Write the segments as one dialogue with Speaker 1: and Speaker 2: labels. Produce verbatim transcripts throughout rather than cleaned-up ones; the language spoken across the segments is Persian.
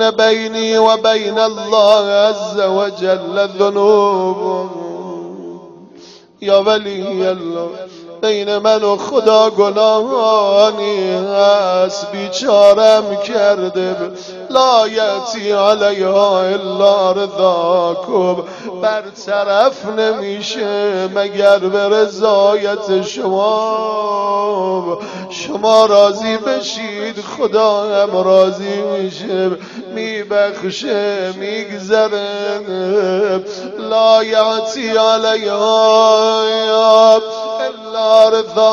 Speaker 1: إن بيني وبين الله عز وجل ذنوب یا ولی الله، بین من و خدا گناهانی هست بیچارم کرده، لا یأتی علیها الا رضاکم، برطرف نمیشه مگر به رضایت شما. شما راضی بشید خدا هم راضی میشه، میبخشه میگذره. لا یأتی علیها الا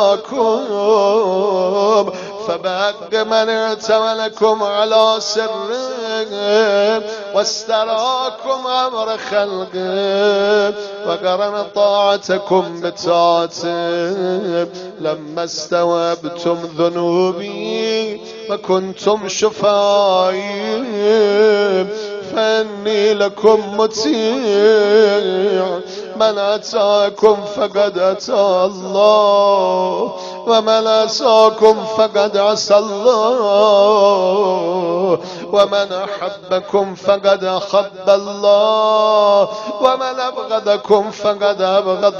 Speaker 1: رضاکم فبحق من اعتمنكم على سره واستراكم امر خلقه وقرن طاعتكم بطاعته لما استوعبتم ذنوبي وكنتم شفعائي فاني لكم مطيع من اتاكم فقد اتى الله ومن عصاكم فقد عصى الله ومن احبكم فقد احب الله ومن ابغضكم فقد ابغض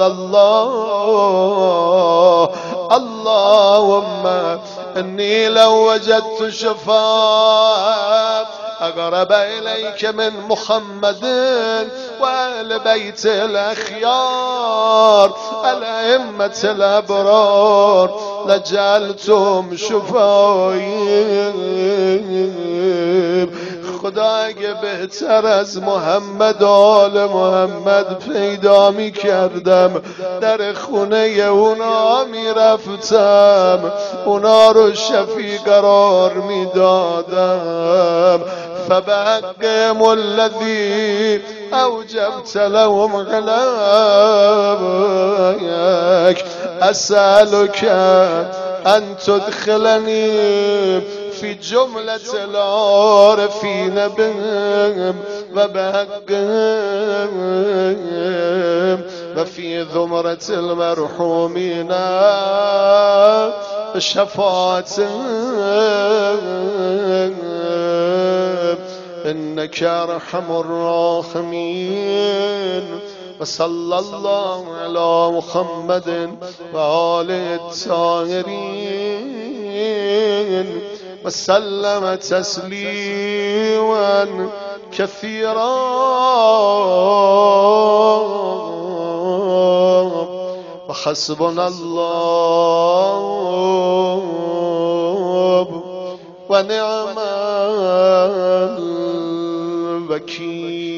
Speaker 1: الله. اللهم اني لو وجدت شفاعة اقرب اليك من محمد واهل بيت الاخيار الائمة الابرار لجعلتم شفاعي. خدا اگه بهتر از محمد آل محمد پیدا می کردم در خونه اونا می رفتم، اونا رو شفیع قرار می دادم. فبحقهم الذي اوجبت لهم غلابك اسألك ان تدخلني في جملة العارفين بهم وبحقهم وفي ذمرة المرحومين شفاعتهم إنك أرحم الراحمين. وصلى الله على محمد وآله الطاهرين وسلم تسليما كثيرا. وحسبنا الله ونعم الوكيل.